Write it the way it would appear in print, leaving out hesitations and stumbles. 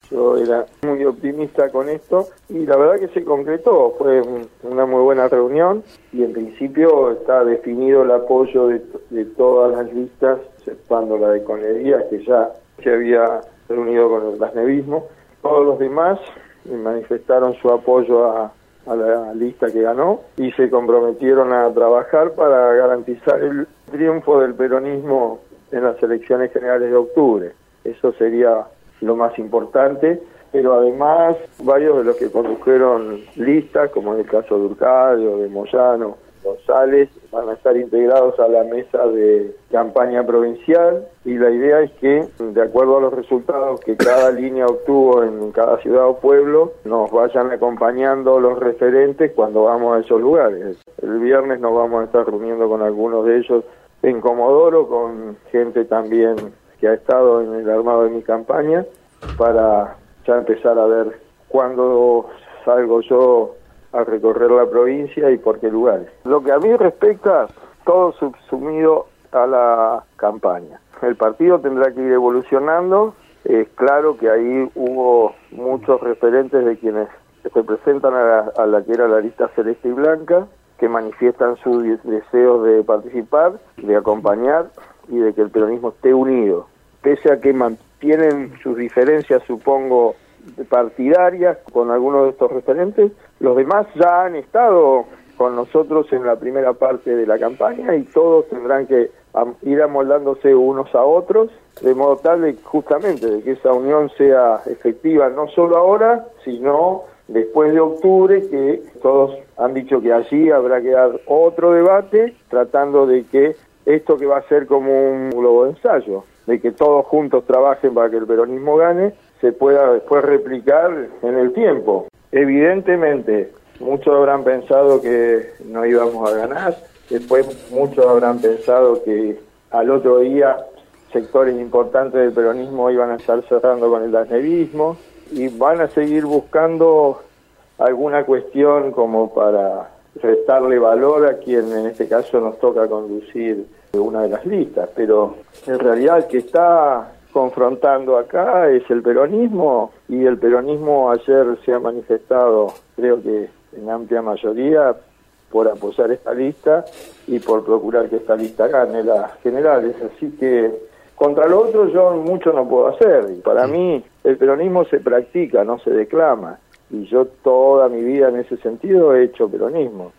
Yo era muy optimista con esto y la verdad que se concretó. Fue una muy buena reunión y en principio está definido el apoyo de todas las listas, exceptuando la de Conería, que ya se había reunido con el lasnevismo. Todos los demás manifestaron su apoyo a la lista que ganó y se comprometieron a trabajar para garantizar el triunfo del peronismo en las elecciones generales de octubre. Eso sería lo más importante, pero además varios de los que condujeron listas, como en el caso de Urcadio, de Moyano, González, van a estar integrados a la mesa de campaña provincial y la idea es que, de acuerdo a los resultados que cada línea obtuvo en cada ciudad o pueblo, nos vayan acompañando los referentes cuando vamos a esos lugares. El viernes nos vamos a estar reuniendo con algunos de ellos en Comodoro, con gente también que ha estado en el armado de mi campaña, para ya empezar a ver cuándo salgo yo a recorrer la provincia y por qué lugares. Lo que a mí respecta, todo subsumido a la campaña. El partido tendrá que ir evolucionando. Es claro que ahí hubo muchos referentes de quienes se presentan a la que era la lista celeste y blanca, que manifiestan su deseo de participar, de acompañar y de que el peronismo esté unido. Pese a que mantienen sus diferencias, supongo, partidarias con algunos de estos referentes, los demás ya han estado con nosotros en la primera parte de la campaña y todos tendrán que ir amoldándose unos a otros, de modo tal de justamente de que esa unión sea efectiva no solo ahora, sino después de octubre, que todos han dicho que allí habrá que dar otro debate, tratando de que esto que va a ser como un globo de ensayo, de que todos juntos trabajen para que el peronismo gane, se pueda después replicar en el tiempo. Evidentemente, muchos habrán pensado que no íbamos a ganar, después muchos habrán pensado que al otro día sectores importantes del peronismo iban a estar cerrando con el lasnevismo y van a seguir buscando alguna cuestión como para restarle valor a quien en este caso nos toca conducir una de las listas, pero en realidad el que está confrontando acá es el peronismo, y el peronismo ayer se ha manifestado, creo que en amplia mayoría, por apoyar esta lista y por procurar que esta lista gane las generales. Así que contra lo otro yo mucho no puedo hacer. Y para mí el peronismo se practica, no se declama. Y yo toda mi vida en ese sentido he hecho peronismo.